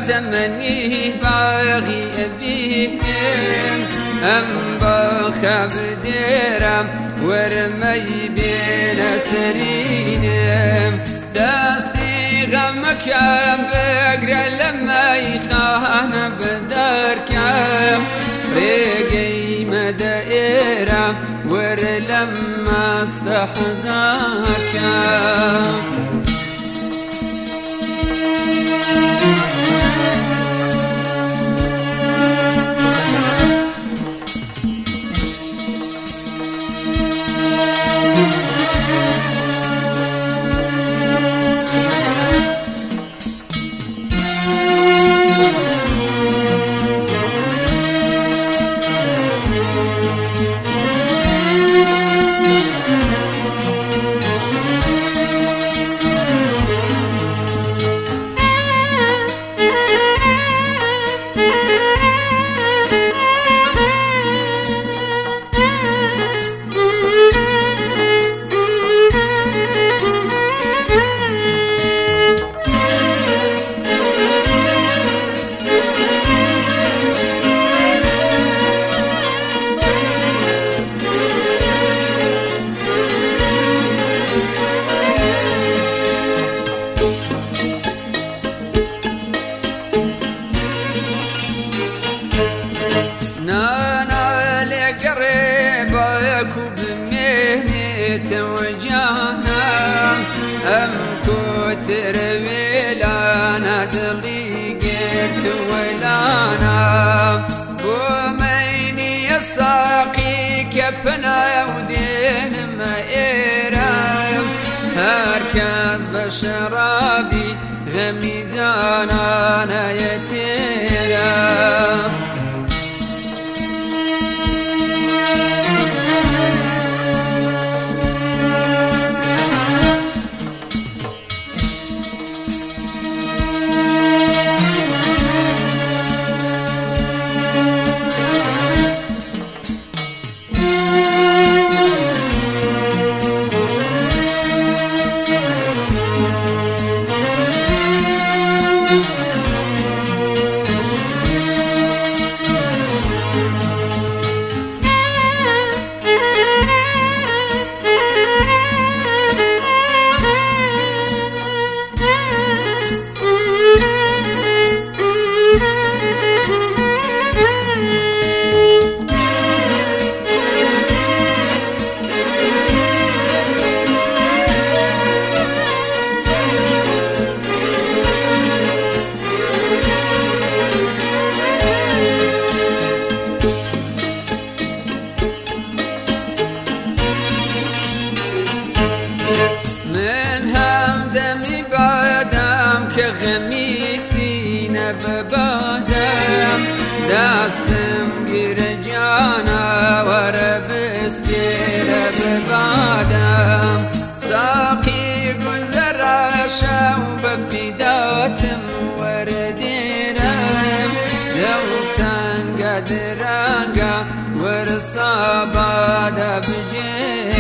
سمني باغي أبيهم أم بخب ديرم ورمي بين سرينم دستي غمكم بقرا لما يخان بدركم ريقي مدائرم ور لما استحزاكم وجانا أم كتر ولانا دلي قلت ولانا بوميني الساقي كبنا ودين ما إيرام هركز بشرابي غميزانا أنا يتيرام غميسينا ببادم دستم گیر جانا وربس گیر ببادم ساقي گذراشا وبفداتم ورديرم لو تنقدرانقا ورصابا دبجيرم